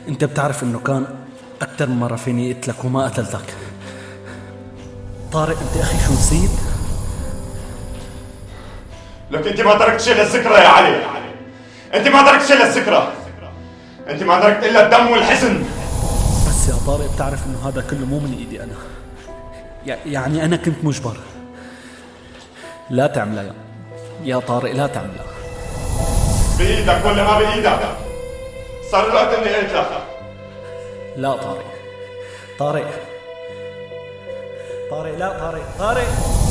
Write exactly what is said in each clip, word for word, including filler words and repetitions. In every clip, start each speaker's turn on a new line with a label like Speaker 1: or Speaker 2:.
Speaker 1: انت بتعرف انه كان اكتر من مرة فيني قتلك وما قتلتك. طارق انت اخي شو نسيت؟
Speaker 2: لك انت ما تركت شيء للذكرى يا علي، انت ما تركت شيء للذكرى، انت ما تركت الا الدم والحزن.
Speaker 1: بس يا طارق بتعرف انه هذا كله مو من ايدي انا، يعني انا كنت مجبر. لا تعملها يا يا طارق، لا تعملها.
Speaker 2: بايدك ولا ما بايدك؟ صار الوقت اني قلت لك.
Speaker 1: لا طارق طارق طارق لا طارق طارق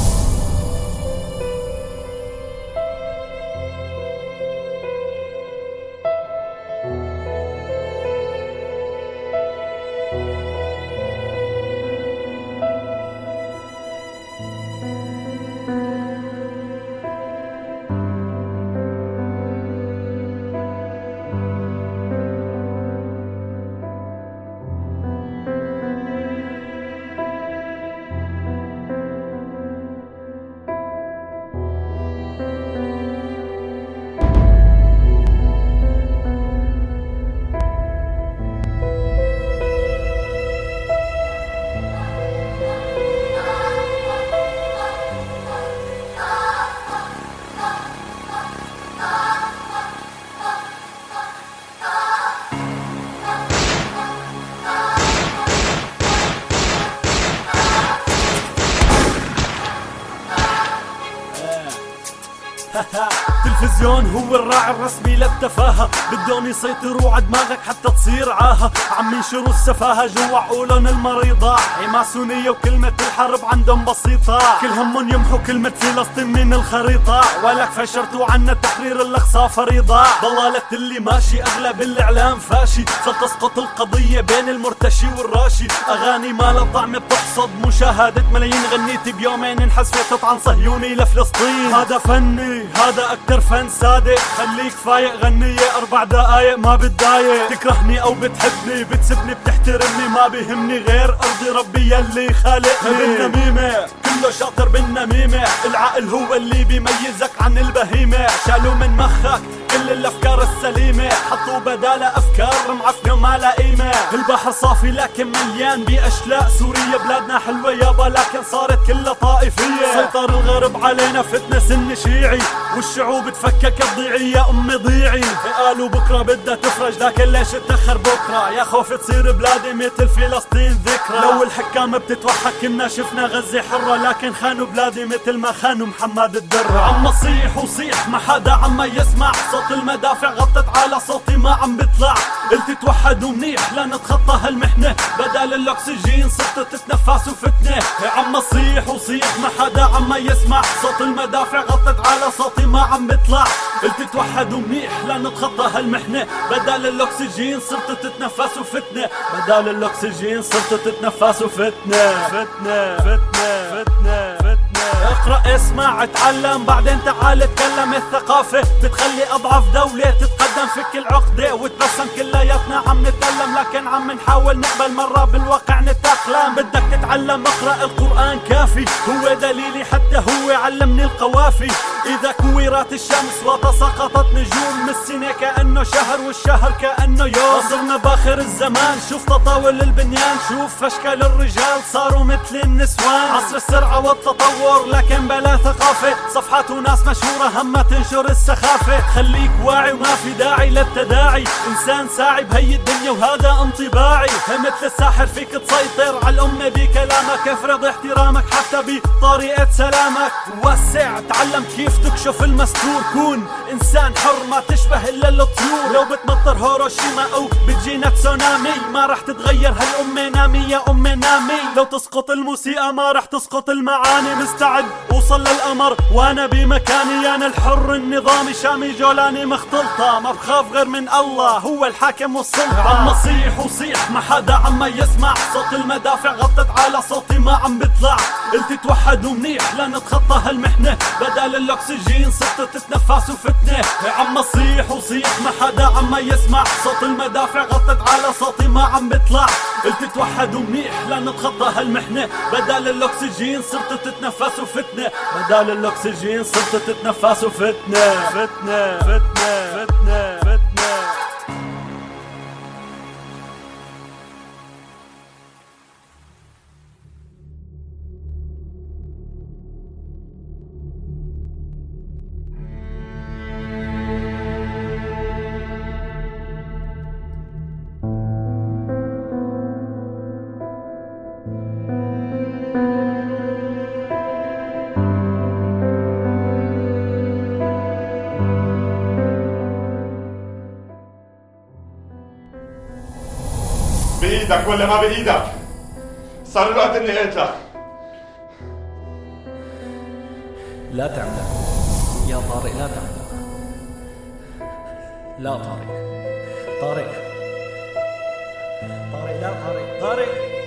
Speaker 3: تلفزيون هو الراعي الرسمي للتفاهة، بدهم يسيطروا عدماغك حتى تصير عاهة. عم ينشروا السفاهة جوا عقولهم المريضة، ماسونية وكلمة الحرب عندهم بسيطة. كل همهم يمحوا كلمة فلسطين من الخريطة، ولك فشرتوا عنا تحرير الأقصى فريضة. ضلالة اللي ماشي أغلب الإعلام فاشي، فتسقط القضية بين المرتشي والراشي. أغاني ما لها طعم بتحصد مشاهدة ملايين، غنيت بيومين انحذفت تطعن صهيوني لفلسطين. هذا فني، هذا أكتر فن صادق، خليك فايق غنية أربع دقايق ما بتضايق. تكرهني أو بتحبني بتسبني بتحترمني، ما بيهمني غير أرضي ربي يلي خالقني. بالنميمة كله شاطر بالنميمة، العقل هو اللي بيميزك عن البهيمة. شالوا من مخك كل الأفكار السليمة، حطوا بدالها أفكار معفنة وما لها قيمة. البحر صافي لكن مليان بأشلاء، سوريا بلادنا حلوة يابا لكن صارت كلها طائفية. سيطر الغرب علينا فتنة سن شيعي، والشعوب تفكك تضيعي يا أمي ضيعي. قالوا بكرة بدها تفرج لكن ليش تأخر بكرة؟ يا خوف تصير بلادي مثل فلسطين ذكرى. لو الحكام بتتوحد كنا شفنا غزة حرة، لكن خانوا بلادي مثل ما خانوا محمد الدرة. عم صيح وصيح ما حدا عم يسمع، صوت المدافع غطت على صوتي ما عم بطلع. قلت توحدوا منيح لنتخطى هالمحنة، بدل الأكسجين صرت تتنفس وفتنة. عم صيح وصيح ما حدا عم يسمع، صوت المدافع غطت على صوتي ما عم بطلع. قلت توحدوا منيح لنتخطى هالمحنة، بدل الأكسجين صرت تتنفس وفتنة. بدل الأكسجين صرت تتنفس وفتنة. فتنة فتنة فتنة فتنة. اقرأ اسمع اتعلم بعدين تعال اتكلم. الثقافة بتخلي أضعف دولة تتقدم، فك العقدة وتبسم كلياتنا عم نتألم، لكن عم نحاول نقبل مرة بالواقع نتأقلم. بدك تتعلم اقرأ القرآن كافي، هو دليلي حتى هو علمني القوافي. إذا كورت الشمس وتساقطت نجوم، السنة كأنه شهر والشهر كأنه يوم. صرنا باخر الزمان شوف تطاول البنيان، شوف أشكال الرجال صاروا مثل النسوان. عصر السرعة والتطور لكن بلا ثقافة، صفحات وناس مشهورة همها تنشر السخافة. خليك واعي وما في داعي للتداعي، إنسان ساعي بهي الدنيا وهذا انطباعي. مثل الساحر فيك تسيطر على الأمة بكلامك، افرض احترامك حتى بطريقة سلامك. وسع تعلم كيف تكشف المستور، كون إنسان حر ما تشبه إلا الطيور. لو بتمطر هيروشيما أو بتجينا تسونامي، ما رح تتغير هالأمة نامي يا أمي نامي. لو تسقط الموسيقى ما رح تسقط المعاني، مستعد وصل للقمر وانا بمكاني. انا الحر النظامي شامي جولاني مختلطة، ما بخاف غير من الله هو الحاكم والسلطة. عم صيح وصيح ما حدا عم يسمع، صوت المدافع غطت على صوتي ما عم بطلع. قلت توحدوا منيح لنتخطى هالمحنة، بدل الأكسجين صرت تتنفس وفتنة. عم صيح وصيح ما حدا عم يسمع، صوت المدافع غطت على صوتي ما عم بطلع. قلت توحدوا منيح لنتخطى هالمحنة، بدل الأكسجين صرت تتنفس وفتنة. بدل الأكسجين صرت تتنفس وفتنة. فتنة فتنة فتنة فتنة.
Speaker 2: بإيدك ولا ما بإيدك؟ صار الوقت إني قتلك.
Speaker 1: لا تعمل يا طارق، لا تعمل. لا طارق، طارق طارق لا طارق طارق